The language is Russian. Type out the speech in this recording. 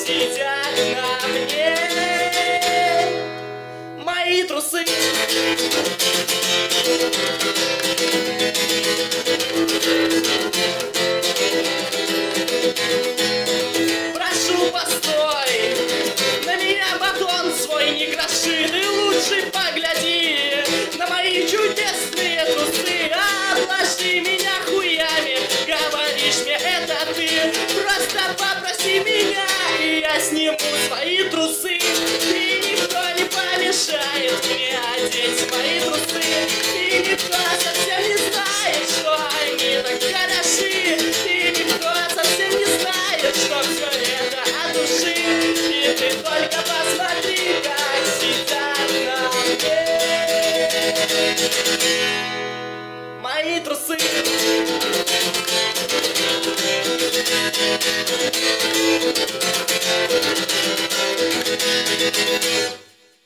сидят на мне мои трусы. Прошу, постой, на меня батон свой не кроши, ты лучше погляди на мои чудесные трусы. Обложи меня хуями, говоришь мне это ты, просто попроси меня, и я сниму свои трусы. И никто не помешает мне одеть мои трусы, и никто совсем не знает, что они так хороши, и никто совсем не знает, что все это от души. И ты только посмотри, как сидят на мне мои трусы.